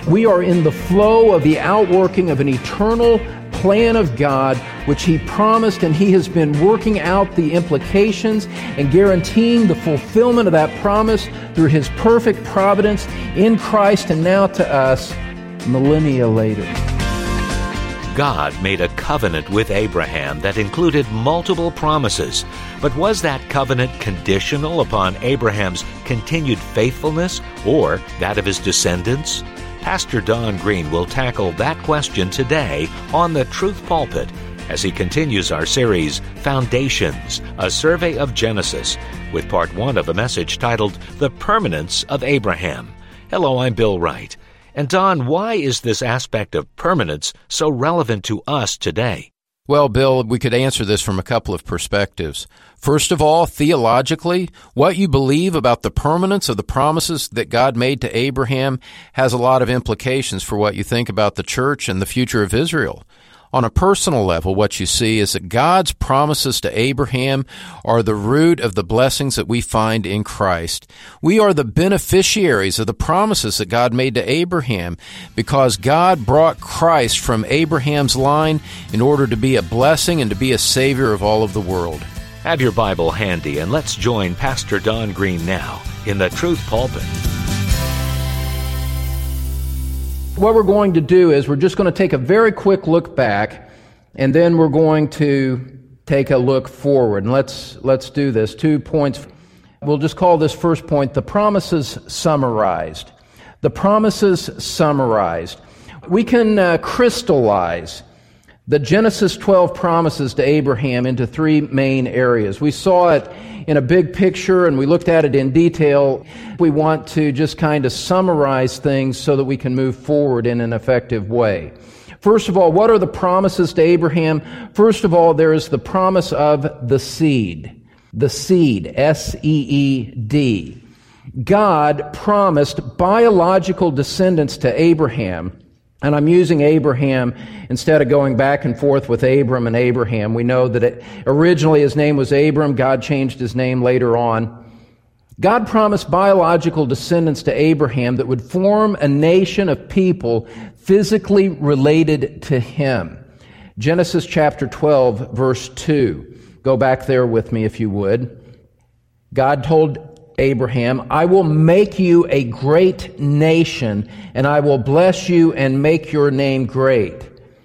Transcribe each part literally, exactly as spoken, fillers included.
We are in the flow of the outworking of an eternal plan of God, which He promised, and He has been working out the implications and guaranteeing the fulfillment of that promise through His perfect providence in Christ and now to us millennia later. God made a covenant with Abraham that included multiple promises, but was that covenant conditional upon Abraham's continued faithfulness or that of his descendants? Pastor Don Green will tackle that question today on the Truth Pulpit as he continues our series, Foundations, a survey of Genesis, with part one of a message titled, The Permanence of Abraham. Hello, I'm Bill Wright. And Don, why is this aspect of permanence so relevant to us today? Well, Bill, we could answer this from a couple of perspectives. First of all, theologically, what you believe about the permanence of the promises that God made to Abraham has a lot of implications for what you think about the church and the future of Israel. On a personal level, what you see is that God's promises to Abraham are the root of the blessings that we find in Christ. We are the beneficiaries of the promises that God made to Abraham because God brought Christ from Abraham's line in order to be a blessing and to be a Savior of all of the world. Have your Bible handy and let's join Pastor Don Green now in the Truth Pulpit. What we're going to do is we're just going to take a very quick look back, and then we're going to take a look forward. And let's let's do this. Two points. We'll just call this first point, the promises summarized. The promises summarized. We can uh, crystallize the Genesis twelve promises to Abraham into three main areas. We saw it in a big picture, and we looked at it in detail. We want to just kind of summarize things so that we can move forward in an effective way. First of all, what are the promises to Abraham? First of all, there is the promise of the seed. The seed, S E E D. God promised biological descendants to Abraham. And I'm using Abraham instead of going back and forth with Abram and Abraham. We know that it, originally his name was Abram. God changed his name later on. God promised biological descendants to Abraham that would form a nation of people physically related to him. Genesis chapter twelve, verse two. Go back there with me if you would. God told Abraham, I will make you a great nation, and I will bless you and make your name great.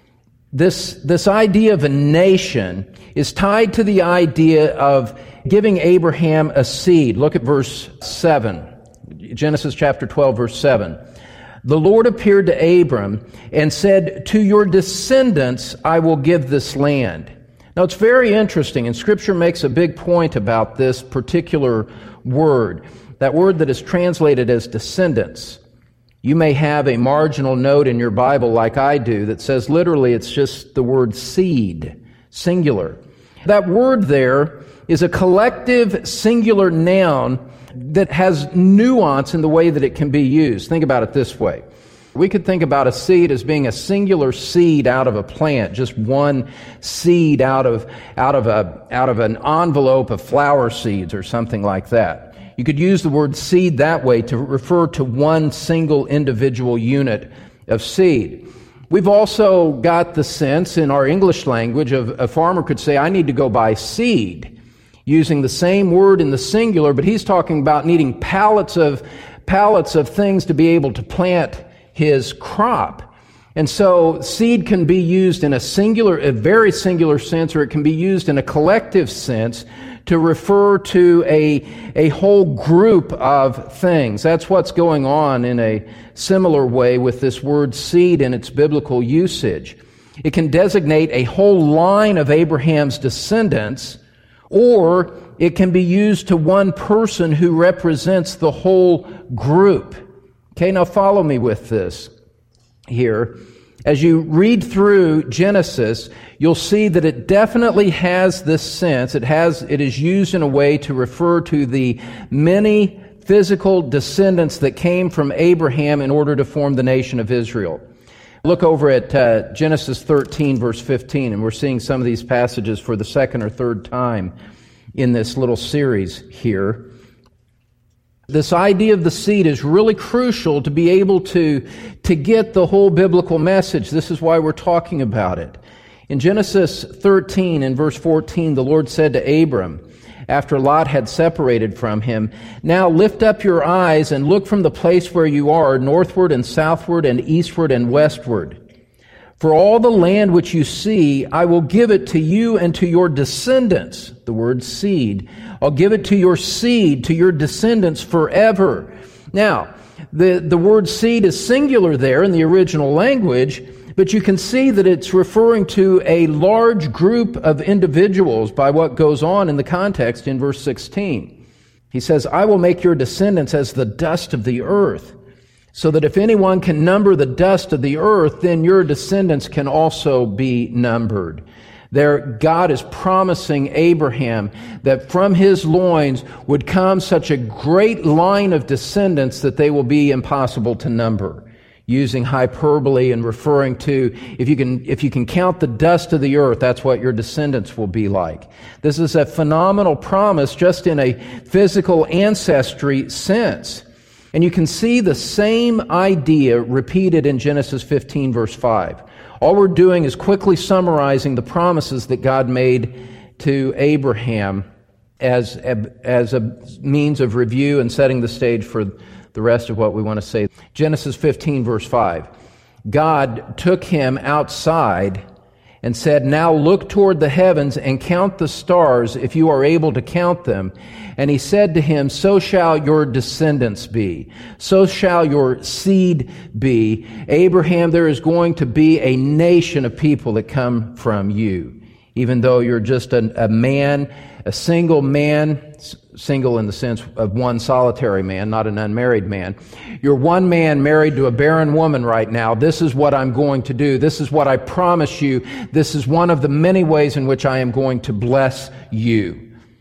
This, this idea of a nation is tied to the idea of giving Abraham a seed. Look at verse seven, Genesis chapter twelve, verse seven. The Lord appeared to Abram and said, to your descendants I will give this land. Now it's very interesting, and Scripture makes a big point about this particular word, that word that is translated as descendants. You may have a marginal note in your Bible like I do that says literally it's just the word seed, singular. That word there is a collective singular noun that has nuance in the way that it can be used. Think about it this way. We could think about a seed as being a singular seed out of a plant, just one seed out of out of a out of an envelope of flower seeds or something like that. You could use the word seed that way to refer to one single individual unit of seed. We've also got the sense in our English language of a farmer could say, I need to go buy seed, using the same word in the singular, but he's talking about needing pallets of pallets of things to be able to plant his crop. And so seed can be used in a singular, a very singular sense, or it can be used in a collective sense to refer to a, a whole group of things. That's what's going on in a similar way with this word seed in its biblical usage. It can designate a whole line of Abraham's descendants, or it can be used to one person who represents the whole group. Okay, now follow me with this here. As you read through Genesis, you'll see that it definitely has this sense. It has, it is used in a way to refer to the many physical descendants that came from Abraham in order to form the nation of Israel. Look over at uh, Genesis thirteen, verse fifteen, and we're seeing some of these passages for the second or third time in this little series here. This idea of the seed is really crucial to be able to, to get the whole biblical message. This is why we're talking about it. In Genesis thirteen, in verse fourteen, the Lord said to Abram, after Lot had separated from him, "Now lift up your eyes and look from the place where you are, northward and southward and eastward and westward. For all the land which you see, I will give it to you and to your descendants." The word seed. "I'll give it to your seed, to your descendants forever." Now, the, the word seed is singular there in the original language, but you can see that it's referring to a large group of individuals by what goes on in the context in verse sixteen. He says, "I will make your descendants as the dust of the earth, so that if anyone can number the dust of the earth, then your descendants can also be numbered." There, God is promising Abraham that from his loins would come such a great line of descendants that they will be impossible to number, using hyperbole and referring to, if you can, if you can count the dust of the earth, that's what your descendants will be like. This is a phenomenal promise just in a physical ancestry sense. And you can see the same idea repeated in Genesis fifteen, verse five. All we're doing is quickly summarizing the promises that God made to Abraham as, as a means of review and setting the stage for the rest of what we want to say. Genesis fifteen, verse five. God took him outside and said, "Now look toward the heavens and count the stars if you are able to count them." And he said to him, "So shall your descendants be. So shall your seed be. Abraham, there is going to be a nation of people that come from you. Even though you're just a, a man, a single man, single in the sense of one solitary man, not an unmarried man. You're one man married to a barren woman right now. This is what I'm going to do. This is what I promise you. This is one of the many ways in which I am going to bless you."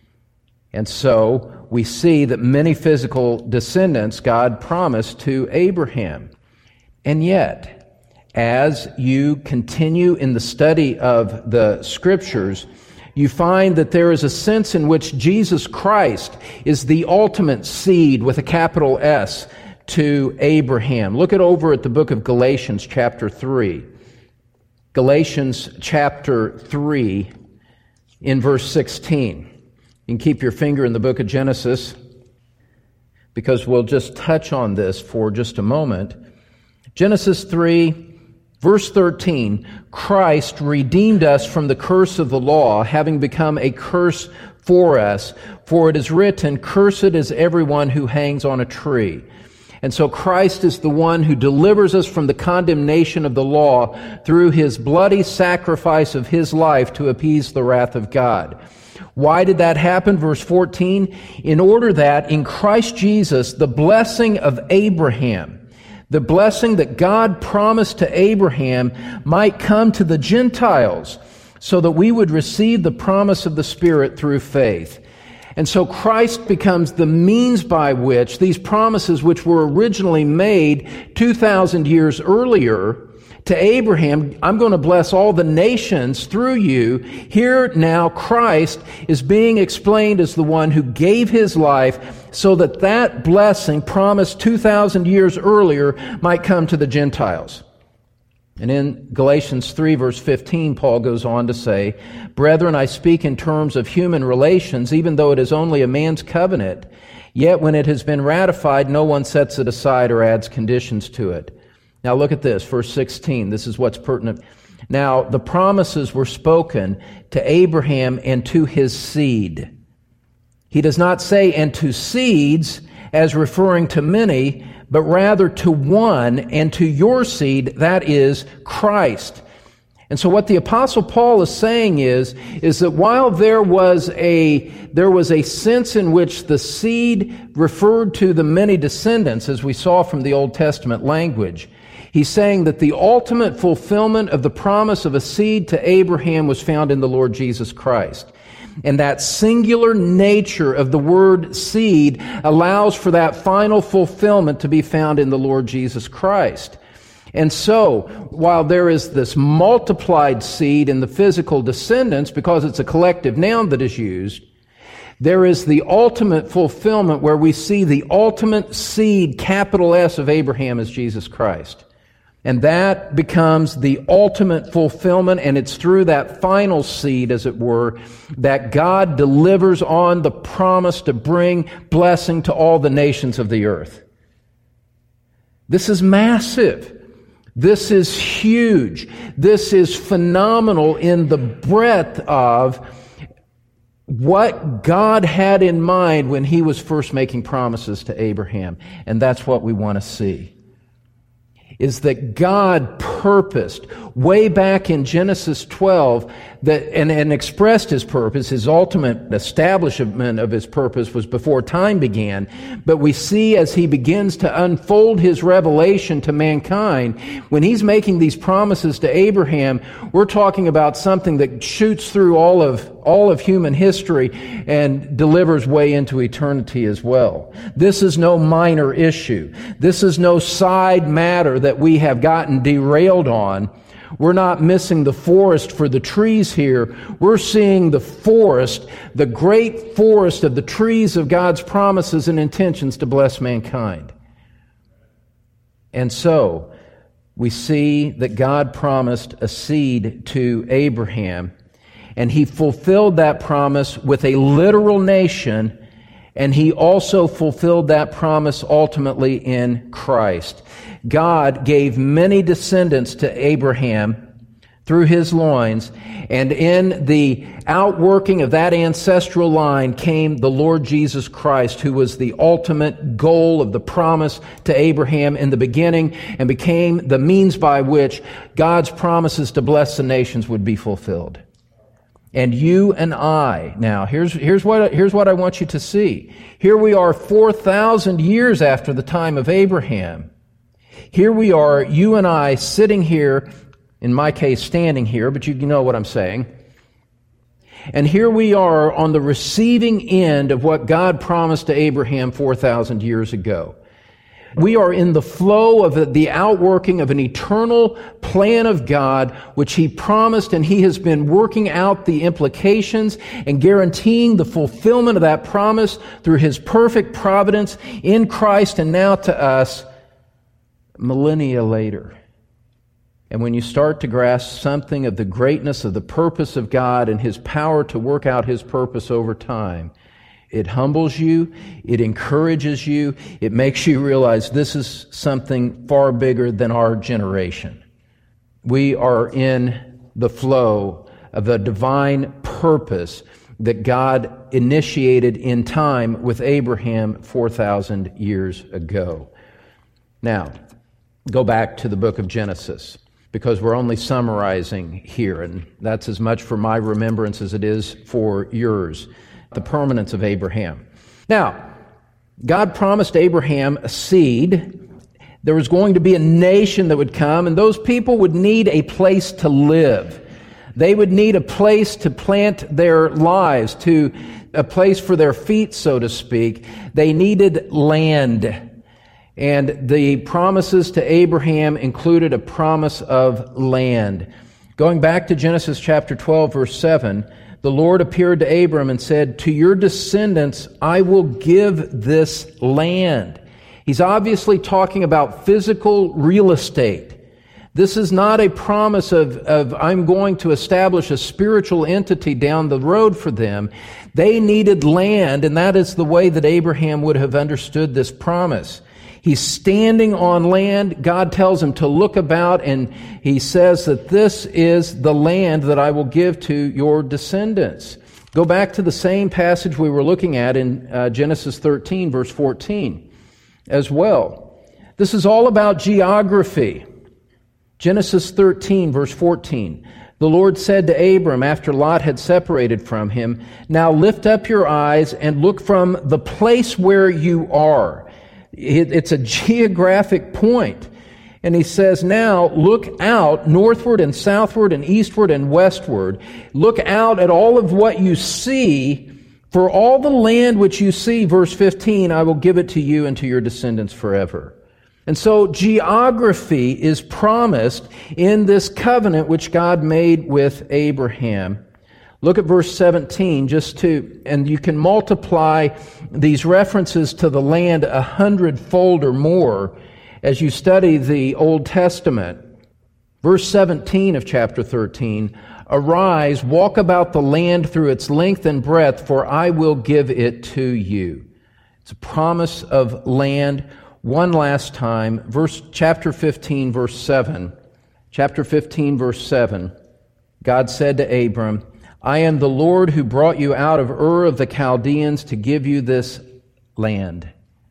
And so we see that many physical descendants God promised to Abraham. And yet, as you continue in the study of the Scriptures, you find that there is a sense in which Jesus Christ is the ultimate seed with a capital S to Abraham. Look at over at the book of Galatians chapter three. Galatians chapter three in verse sixteen. You can keep your finger in the book of Genesis because we'll just touch on this for just a moment. Genesis three, verse thirteen, "Christ redeemed us from the curse of the law, having become a curse for us. For it is written, 'Cursed is everyone who hangs on a tree.'" And so Christ is the one who delivers us from the condemnation of the law through his bloody sacrifice of his life to appease the wrath of God. Why did that happen? Verse fourteen, "In order that in Christ Jesus the blessing of Abraham," the blessing that God promised to Abraham, "might come to the Gentiles, so that we would receive the promise of the Spirit through faith." And so Christ becomes the means by which these promises, which were originally made two thousand years earlier to Abraham, "I'm going to bless all the nations through you." Here now Christ is being explained as the one who gave his life so that that blessing promised two thousand years earlier might come to the Gentiles. And in Galatians three, verse fifteen, Paul goes on to say, "Brethren, I speak in terms of human relations, even though it is only a man's covenant. Yet when it has been ratified, no one sets it aside or adds conditions to it." Now look at this, verse sixteen. This is what's pertinent. "Now the promises were spoken to Abraham and to his seed." He does not say, "and to seeds," as referring to many, but rather to one, and to your seed, that is Christ. And so what the Apostle Paul is saying is, is that while there was a, there was a sense in which the seed referred to the many descendants, as we saw from the Old Testament language, he's saying that the ultimate fulfillment of the promise of a seed to Abraham was found in the Lord Jesus Christ. And that singular nature of the word seed allows for that final fulfillment to be found in the Lord Jesus Christ. And so, while there is this multiplied seed in the physical descendants, because it's a collective noun that is used, There is the ultimate fulfillment where we see the ultimate seed, capital S, of Abraham as Jesus Christ. And that becomes the ultimate fulfillment, and it's through that final seed, as it were, that God delivers on the promise to bring blessing to all the nations of the earth. This is massive. This is huge. This is phenomenal in the breadth of what God had in mind when He was first making promises to Abraham. And that's what we want to see. Is that God purposed way back in Genesis twelve that and, and expressed His purpose. His ultimate establishment of His purpose was before time began. But we see as He begins to unfold His revelation to mankind, when He's making these promises to Abraham, we're talking about something that shoots through all of all of human history and delivers way into eternity as well. This is no minor issue. This is no side matter that we have gotten derailed on. We're not missing the forest for the trees here. We're seeing the forest, the great forest of the trees of God's promises and intentions to bless mankind. And so, we see that God promised a seed to Abraham, and He fulfilled that promise with a literal nation, and He also fulfilled that promise ultimately in Christ. God gave many descendants to Abraham through his loins, and in the outworking of that ancestral line came the Lord Jesus Christ, who was the ultimate goal of the promise to Abraham in the beginning and became the means by which God's promises to bless the nations would be fulfilled. And you and I, now, here's, here's what, here's what I want you to see. Here we are four thousand years after the time of Abraham. Here we are, you and I, sitting here, in my case, standing here, but you know what I'm saying. And here we are on the receiving end of what God promised to Abraham four thousand years ago. We are in the flow of the outworking of an eternal plan of God, which He promised, and He has been working out the implications and guaranteeing the fulfillment of that promise through His perfect providence in Christ and now to us millennia later. And when you start to grasp something of the greatness of the purpose of God and His power to work out His purpose over time, it humbles you, it encourages you, it makes you realize this is something far bigger than our generation. We are in the flow of a divine purpose that God initiated in time with Abraham four thousand years ago. Now, go back to the book of Genesis, because we're only summarizing here, and that's as much for my remembrance as it is for yours. The permanence of Abraham. Now, God promised Abraham a seed. There was going to be a nation that would come, and those people would need a place to live. They would need a place to plant their lives, to a place for their feet, so to speak. They needed land. And the promises to Abraham included a promise of land. Going back to Genesis chapter twelve, verse seven, the Lord appeared to Abram and said, "To your descendants I will give this land." He's obviously talking about physical real estate. This is not a promise of, of I'm going to establish a spiritual entity down the road for them. They needed land, and that is the way that Abraham would have understood this promise. He's standing on land. God tells him to look about, and He says that this is the land that I will give to your descendants. Go back to the same passage we were looking at in uh, Genesis thirteen, verse fourteen as well. This is all about geography. Genesis thirteen, verse fourteen. The Lord said to Abram after Lot had separated from him, "Now lift up your eyes and look from the place where you are." It's a geographic point. And He says, now look out northward and southward and eastward and westward. Look out at all of what you see. For all the land which you see, verse fifteen, I will give it to you and to your descendants forever. And so geography is promised in this covenant which God made with Abraham. Look at verse seventeen, just to, and you can multiply these references to the land a hundredfold or more as you study the Old Testament. Verse seventeen of chapter thirteen, "Arise, walk about the land through its length and breadth, for I will give it to you." It's a promise of land. One last time, verse chapter fifteen, verse seven. Chapter fifteen, verse seven. God said to Abram, "I am the Lord who brought you out of Ur of the Chaldeans to give you this land,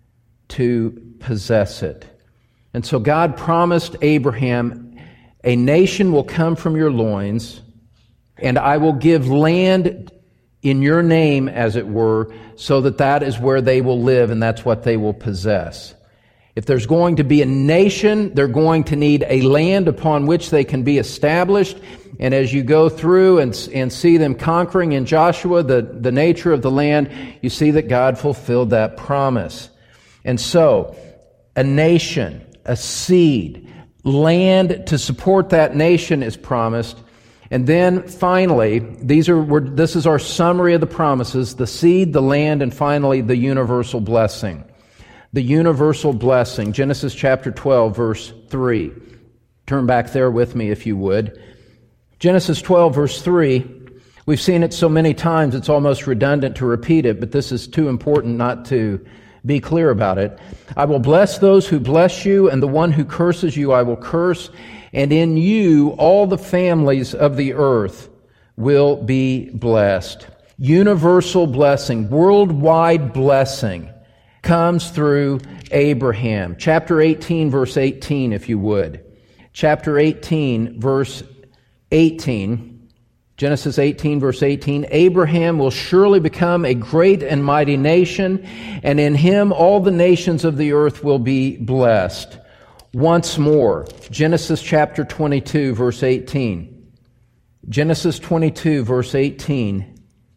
to possess it." And so God promised Abraham, "A nation will come from your loins, and I will give land in your name, as it were, so that that is where they will live, and that's what they will possess." If there's going to be a nation, they're going to need a land upon which they can be established. And as you go through and, and see them conquering in Joshua the, the nature of the land, you see that God fulfilled that promise. And so, a nation, a seed, land to support that nation is promised. And then finally, these are we're, this is our summary of the promises: the seed, the land, and finally the universal blessing. The universal blessing, Genesis chapter twelve, verse three. Turn back there with me if you would. Genesis twelve, verse three. We've seen it so many times it's almost redundant to repeat it, but this is too important not to be clear about it. "I will bless those who bless you, and the one who curses you I will curse, and in you all the families of the earth will be blessed." Universal blessing, worldwide blessing, comes through Abraham. Chapter eighteen, verse eighteen, if you would. Chapter eighteen, verse eighteen. Genesis eighteen, verse eighteen. "Abraham will surely become a great and mighty nation, and in him all the nations of the earth will be blessed." Once more, Genesis chapter twenty-two, verse eighteen. Genesis twenty-two, verse eighteen.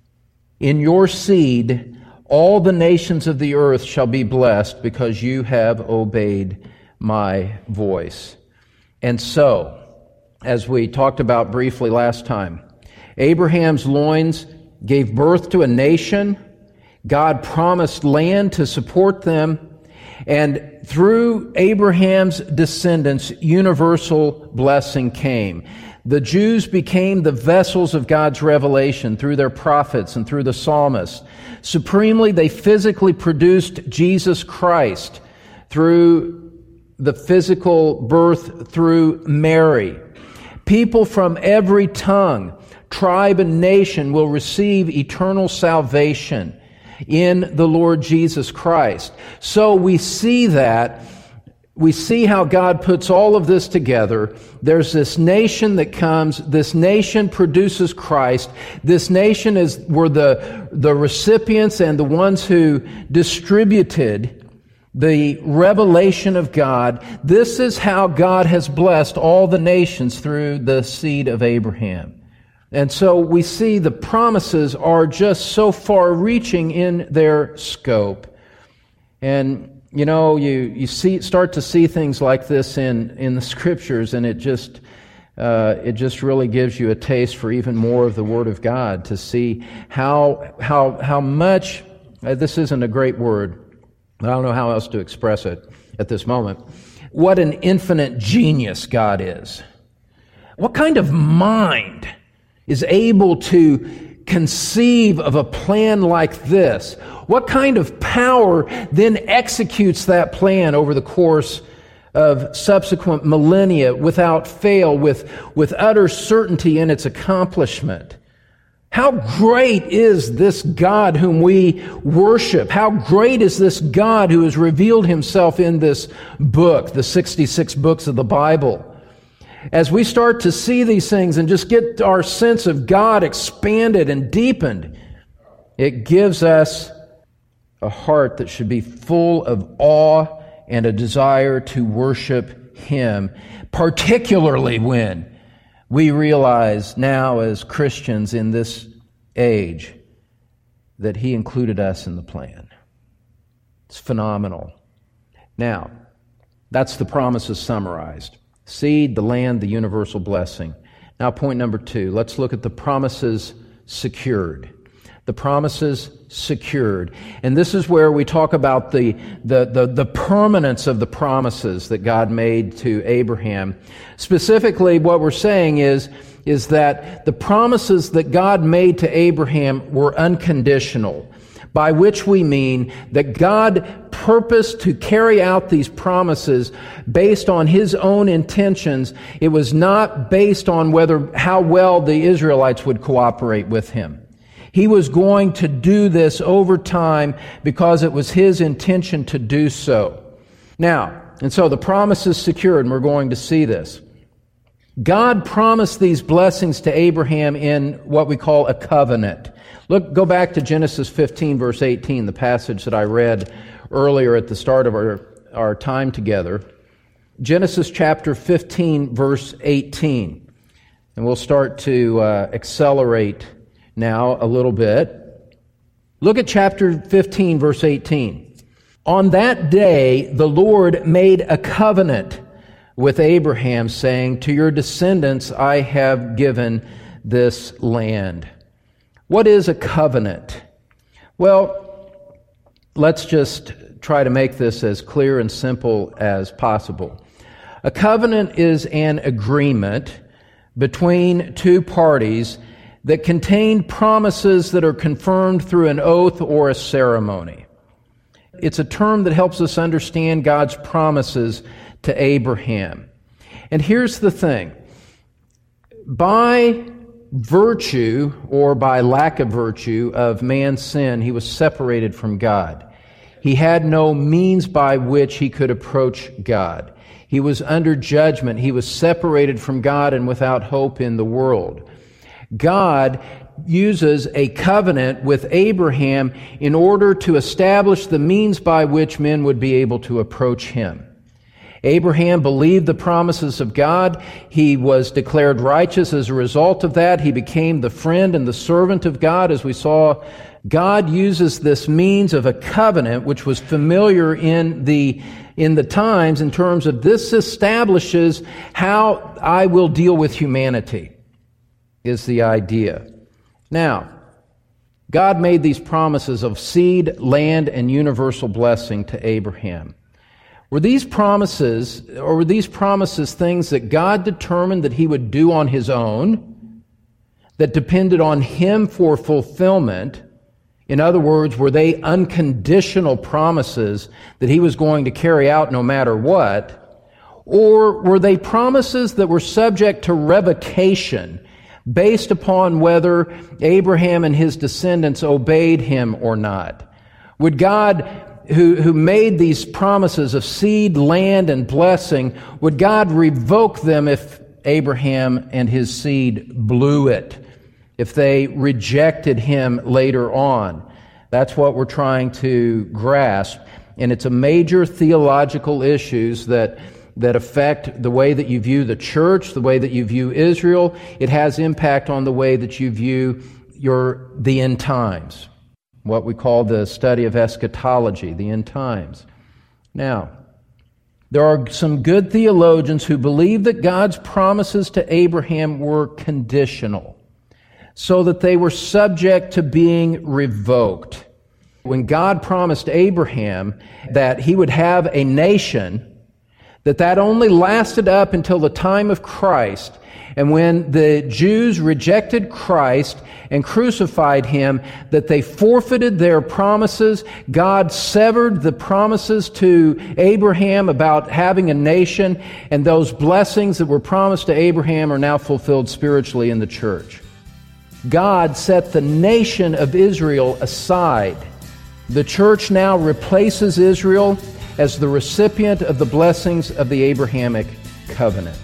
"In your seed all the nations of the earth shall be blessed, because you have obeyed my voice." And so, as we talked about briefly last time, Abraham's loins gave birth to a nation. God promised land to support them. And through Abraham's descendants, universal blessing came. The Jews became the vessels of God's revelation through their prophets and through the psalmists. Supremely, they physically produced Jesus Christ through the physical birth through Mary. People from every tongue, tribe, and nation will receive eternal salvation in the Lord Jesus Christ. So we see that, we see how God puts all of this together. There's this nation that comes, this nation produces Christ. This nation is, were the, the recipients and the ones who distributed the revelation of God. This is how God has blessed all the nations through the seed of Abraham. And so we see the promises are just so far-reaching in their scope. And, you know, you, you see, start to see things like this in, in the Scriptures, and it just, uh, it just really gives you a taste for even more of the Word of God, to see how, how, how much, uh, this isn't a great word, I don't know how else to express it at this moment, what an infinite genius God is. What kind of mind is able to conceive of a plan like this? What kind of power then executes that plan over the course of subsequent millennia without fail, with, with utter certainty in its accomplishment? How great is this God whom we worship? How great is this God who has revealed himself in this book, the sixty-six books of the Bible? As we start to see these things and just get our sense of God expanded and deepened, it gives us a heart that should be full of awe and a desire to worship Him, particularly when we realize now as Christians in this age that He included us in the plan. It's phenomenal. Now, that's the promises summarized. Seed, the land, the universal blessing. Now, point number two. Let's look at the promises secured. The promises secured. And this is where we talk about the, the, the, the permanence of the promises that God made to Abraham. Specifically, what we're saying is, is that the promises that God made to Abraham were unconditional, by which we mean that God purposed to carry out these promises based on His own intentions. It was not based on whether how well the Israelites would cooperate with Him. He was going to do this over time because it was His intention to do so. Now, and so the promise is secured, and we're going to see this. God promised these blessings to Abraham in what we call a covenant. Look, go back to Genesis fifteen, verse eighteen, the passage that I read earlier at the start of our, our time together. Genesis chapter fifteen, verse eighteen. And we'll start to uh, accelerate now a little bit. Look at chapter fifteen, verse eighteen. On that day, the Lord made a covenant with Abraham, saying, to your descendants I have given this land. What is a covenant? Well, let's just try to make this as clear and simple as possible. A covenant is an agreement between two parties that contain promises that are confirmed through an oath or a ceremony. It's a term that helps us understand God's promises to Abraham. And here's the thing. By virtue, or by lack of virtue, of man's sin, he was separated from God. He had no means by which he could approach God. He was under judgment. He was separated from God and without hope in the world. God uses a covenant with Abraham in order to establish the means by which men would be able to approach Him. Abraham believed the promises of God. He was declared righteous as a result of that. He became the friend and the servant of God. As we saw, God uses this means of a covenant, which was familiar in the in the times, in terms of this establishes how I will deal with humanity, is the idea. Now, God made these promises of seed, land, and universal blessing to Abraham. Were these promises, or were these promises things that God determined that He would do on His own, that depended on Him for fulfillment? In other words, were they unconditional promises that He was going to carry out no matter what? Or were they promises that were subject to revocation based upon whether Abraham and his descendants obeyed Him or not? Would God, who, who made these promises of seed, land, and blessing, would God revoke them if Abraham and his seed blew it, if they rejected Him later on? That's what we're trying to grasp. And it's a major theological issues that that affect the way that you view the church, the way that you view Israel. It has impact on the way that you view your the end times, what we call the study of eschatology, the end times. Now, there are some good theologians who believe that God's promises to Abraham were conditional, so that they were subject to being revoked. When God promised Abraham that he would have a nation, that that only lasted up until the time of Christ. And when the Jews rejected Christ and crucified Him, that they forfeited their promises. God severed the promises to Abraham about having a nation, and those blessings that were promised to Abraham are now fulfilled spiritually in the church. God set the nation of Israel aside. The church now replaces Israel as the recipient of the blessings of the Abrahamic covenant.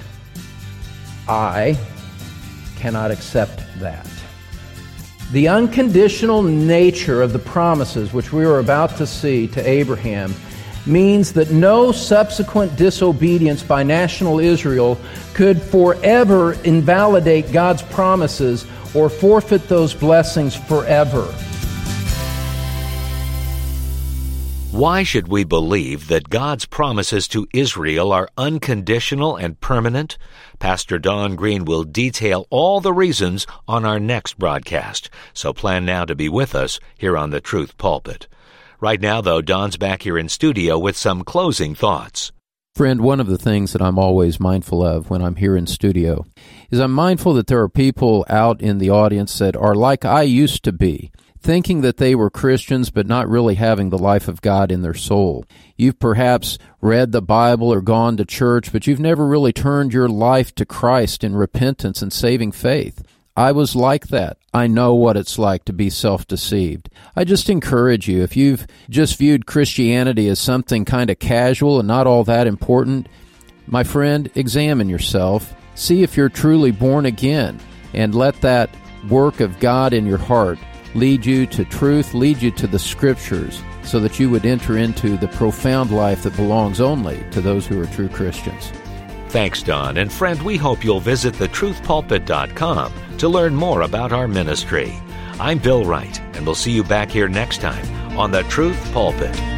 I cannot accept that. The unconditional nature of the promises which we are about to see to Abraham means that no subsequent disobedience by national Israel could forever invalidate God's promises or forfeit those blessings forever. Why should we believe that God's promises to Israel are unconditional and permanent? Pastor Don Green will detail all the reasons on our next broadcast, so plan now to be with us here on the Truth Pulpit. Right now, though, Don's back here in studio with some closing thoughts. Friend, one of the things that I'm always mindful of when I'm here in studio is I'm mindful that there are people out in the audience that are like I used to be, thinking that they were Christians but not really having the life of God in their soul. You've perhaps read the Bible or gone to church, but you've never really turned your life to Christ in repentance and saving faith. I was like that. I know what it's like to be self-deceived. I just encourage you, if you've just viewed Christianity as something kind of casual and not all that important, my friend, examine yourself. See if you're truly born again, and let that work of God in your heart lead you to truth, lead you to the Scriptures, so that you would enter into the profound life that belongs only to those who are true Christians. Thanks, Don. And friend, we hope you'll visit the truth pulpit dot com to learn more about our ministry. I'm Bill Wright, and we'll see you back here next time on The Truth Pulpit.